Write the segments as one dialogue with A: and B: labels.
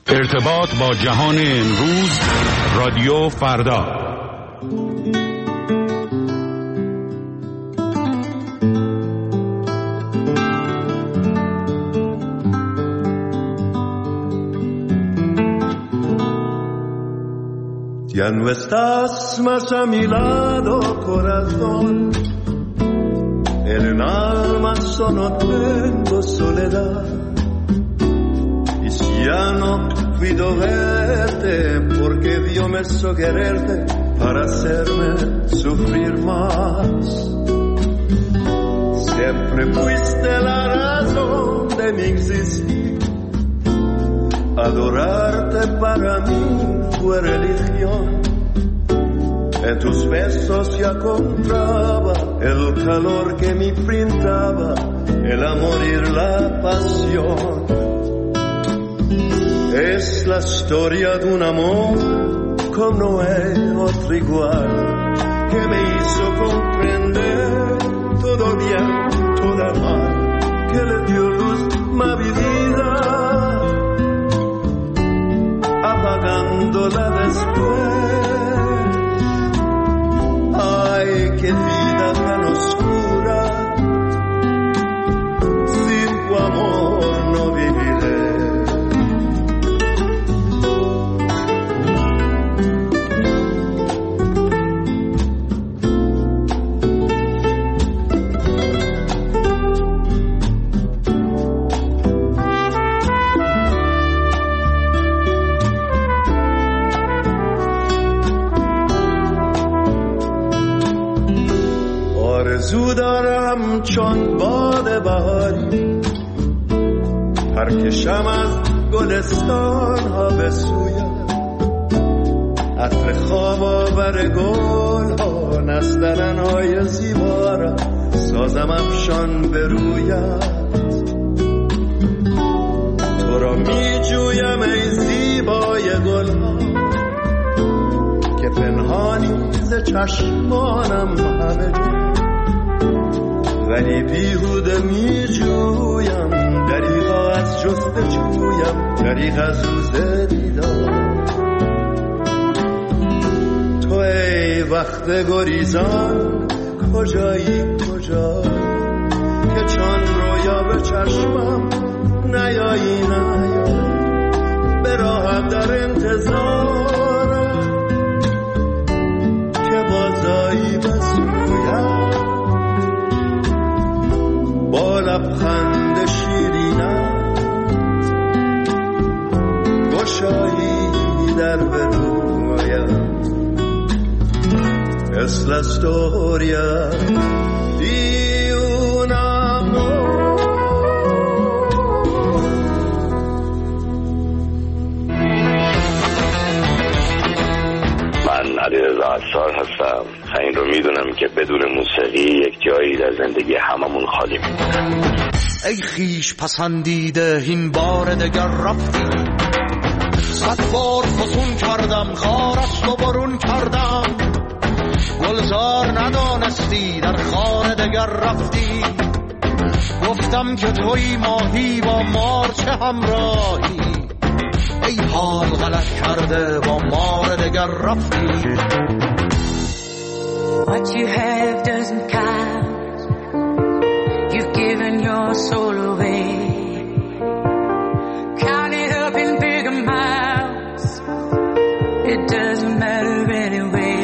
A: ارتباط با جهان امروز، رادیو فردا.
B: Ya no estás más a mi lado, corazón. En el alma solo tengo soledad. Y si ya no puedo verte, porque Dios me hizo quererte para hacerme sufrir más. Siempre fuiste la razón de mi existir. Adorarte para mí fue religión. En tus besos ya encontraba el calor que me pintaba, el amor y la pasión. Es la historia de un amor como no hay otro igual, que me hizo comprender todo bien, todo mal, que le dio luz a mi vida, apagándola después. Ay, qué vida tan oscura, sin tu amor no viviré. آرزو دارم چون باد بهاری، پرکشم از گلستان ها به سویت، عطر خواب آور گل ها، نسترن های زیبا را سازم افشان به رویت. تو را می جویم ای زیبای گل ها، که پنهانی ز چشمانم همه جا، ولی بیهوده می جویم دریغا از جستجویم، دریغ از روز دیدار. تو ای وقت گریزان کجایی کجا، که چون رویا به چشمم نیایی نیایی، به راهم در انتظارم که بازایی بسویم، با لبخند شیرینم گشایی در به رویم. Es la storia di un amor.
C: من علیرضا عطار هستم. این رو میدونم که بدون موسیقی یک جایی در زندگی هممون خالی میمونه.
D: ای خیش پسندیده این بار دگر رفتی، صد بار فسون کردم خارست و برون کردم، گلزار ندانستی در خانه دگر رفتی، گفتم که توی ماهی با مار چه همراهی، ای حال غلط کرده با مار دگر رفتی.
E: What you have doesn't count. You've given your soul away. Count it up in big amounts. It doesn't matter anyway.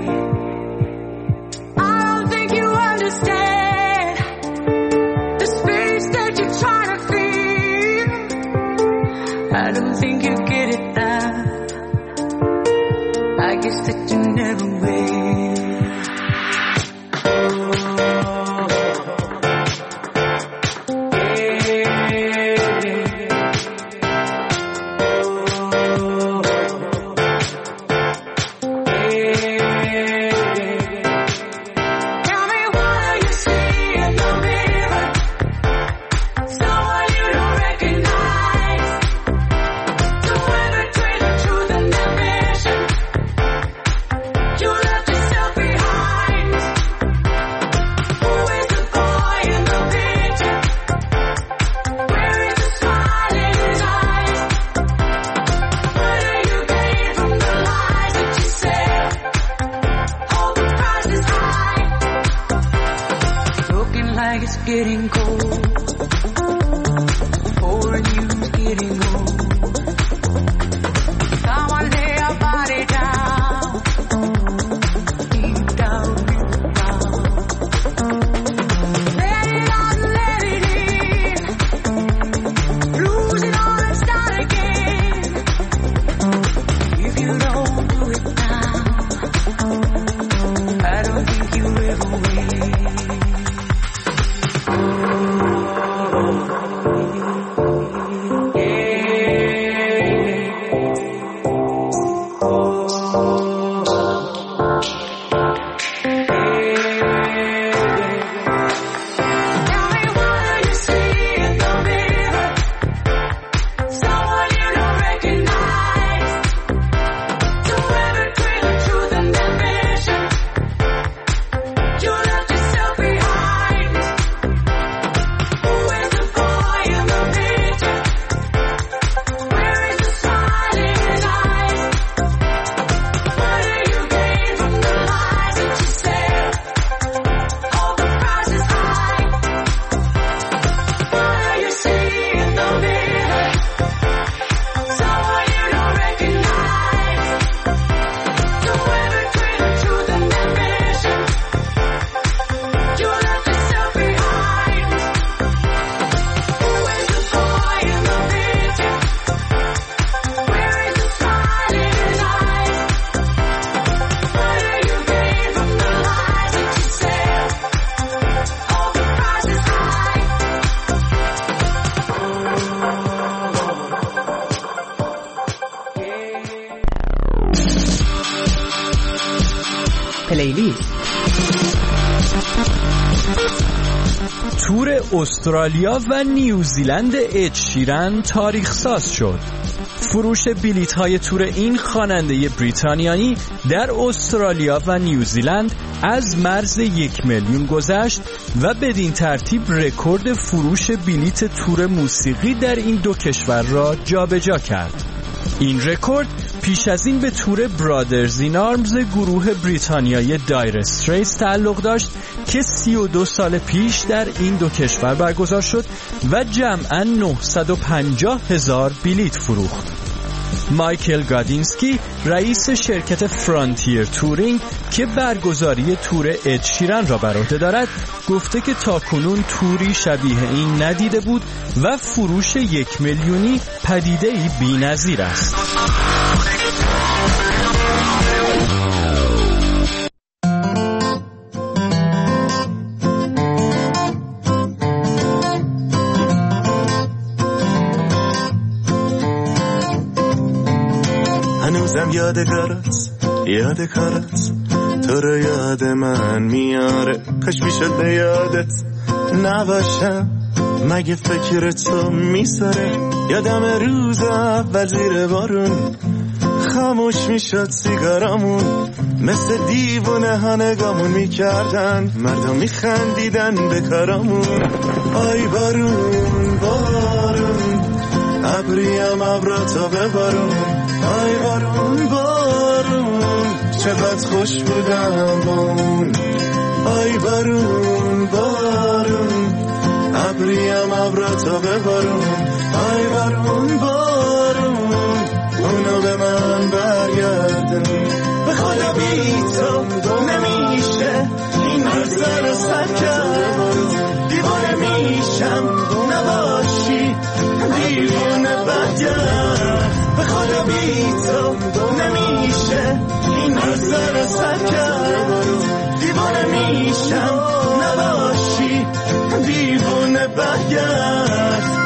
E: I don't think you understand the space that you're trying to fill. I don't think you get it now. I guess that you never will.
F: You left yourself
E: getting cold. Pouring you's getting old. Come on, lay your body down. Deep down, down. Let it out, let it in. Lose it all and start again. If you don't do it now, I don't think you'll ever win.
F: تور استرالیا و نیوزیلند اد شیرن تاریخ ساز شد. فروش بلیط های تور این خواننده بریتانیایی در استرالیا و نیوزیلند از مرز 1 میلیون گذشت و بدین ترتیب رکورد فروش بلیط تور موسیقی در این دو کشور را جابجا کرد. این رکورد پیش از این به تور برادرز این آرمز گروه بریتانیایی دایر استریتس تعلق داشت که 32 سال پیش در این دو کشور برگزار شد و جمعاً 950,000 بلیط فروخت. مایکل گادینسکی رئیس شرکت فرانتیر تورینگ که برگزاری تور اد شیرن را بر عهده دارد گفته که تاکنون توری شبیه این ندیده بود و فروش 1 میلیونی پدیده‌ای بی‌نظیر است.
B: هنوزم یادگارت تو رو یاد من میاره. کاش میشد به یادت نباشم، مگه فکر تو میساره. یادم روز اول زیر بارون خاموش میشد سیگارامون، مثل دیوونه ها نگامون میکردن، مردم میخندیدن به کارامون. آی بارون بارون ابریم ابراتو ببارون. آی بارون بارون چقدر خوش بودم با اون. آی بارون بارون ابریم ابراتو ببارون. آی بارون بارون اونو به من برگردون. به خدا بی تو نمیشه این روزا رو سر کرد. دیوانه میشم نباشی دیوانه برگرد. به خدا بی تو نمیشه این روزا رو سر کرد. دیوانه میشم نباشی دیوانه برگرد.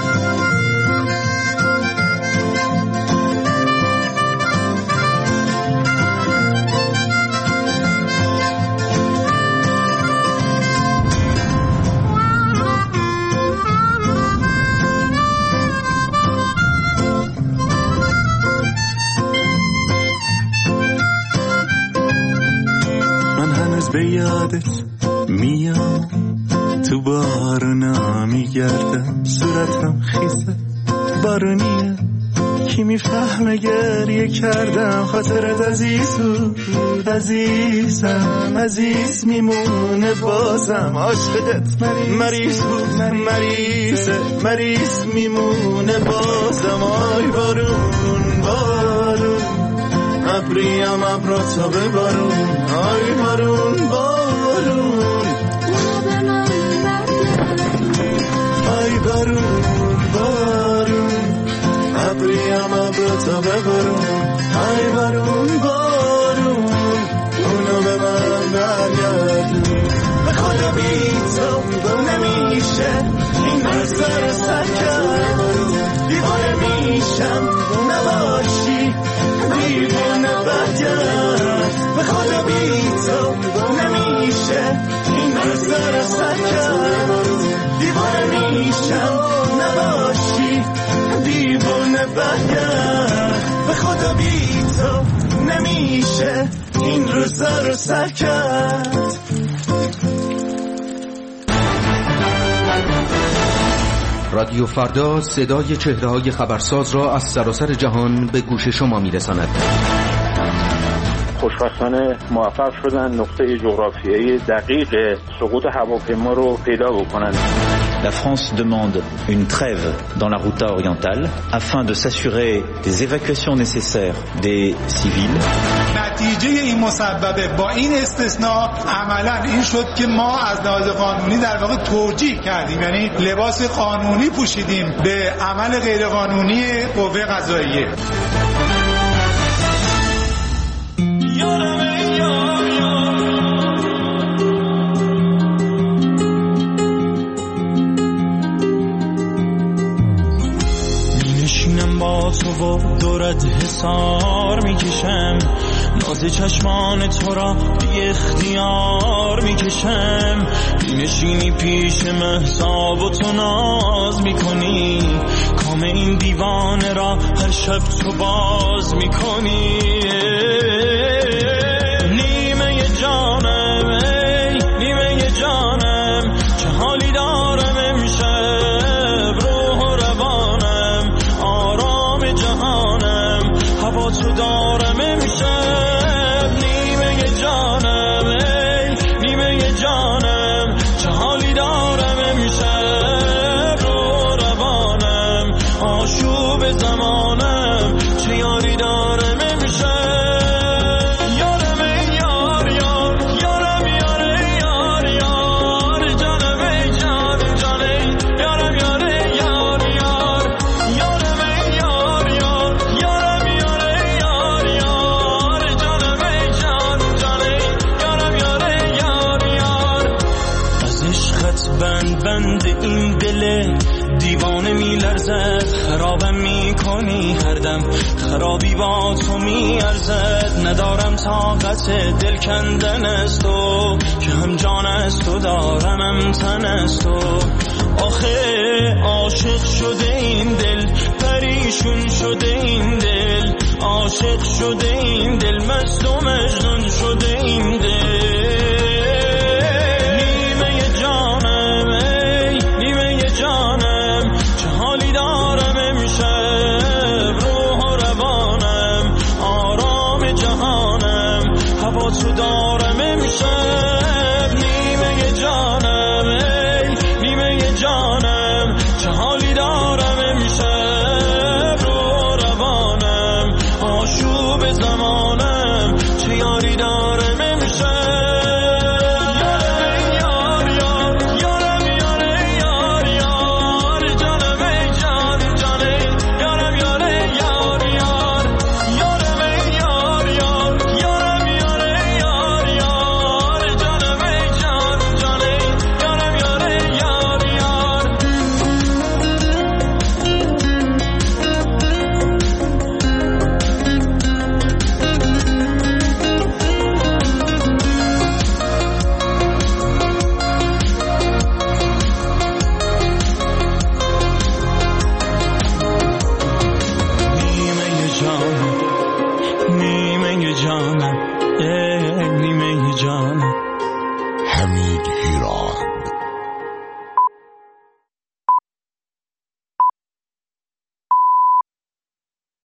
B: به یادت میام تو بارونا میگردم، صورتم خیسه بارونیه کی میفهمه گریه کردم خاطرت عزیز بود عزیزم عزیز میمونه بازم عاشقت مریض بود مریض میمونه بازم آی بارون بارون ابریم ابراتو ببارون آی بارون بارون آی بارون بارون ابریم ابراتو ببارون آی بارون بارون اونو به من برگردون به خدا بی تو نمیشه این روزا رو سر کرد دیوانه میشم نباشی دیوانه برگرد به خدا بی تو نمیشه این روزا رو سر کرد دیوانه میشم نباشی دیوانه برگرد به خدا بی تو نمیشه این روزا رو سر کرد.
G: رادیو فردا صدای چهره‌های خبرساز را از سراسر جهان به گوش شما می‌رساند.
H: خوشبختانه موفق شدن نقطه جغرافیایی دقیق سقوط هواپیما رو پیدا بکنن.
I: La France demande une trêve dans la Ghouta orientale afin de s'assurer des évacuations nécessaires des civils.
J: نتیجه این مسببه با این استثناء عملا این شد که ما از لحاظ قانونی در واقع توجیه کردیم، یعنی لباس قانونی پوشیدیم به عمل غیرقانونی قوه قضاییه.
K: با تو و دورت حسار میکشم، ناز چشمان تو را بی اختیار میکشم. نشینی پیش مهتاب و تو ناز میکنی، کام این دیوانه را هر شب تو باز میکنی. نیمه جانم ای نیمه جانم، چه حالی دارم امشب، روح و روانم آرام جهانم، هوا تو دارم امشب. نیمه جانم ای نیمه جانم، چه حالی دارم امشب، روح و روانم آشوب زمانم، چه یاری دارم امشب. بند این دل دیوانه میلرزد، خرابم میکنی هر دم، خرابی با تو میارزد. ندارم طاقت دل کندن از تو، که هم جان از تو دارم هم تن از تو. آخه عاشق شده این دل، پریشون شده این دل، عاشق شده این دل، مست و مجنون شده این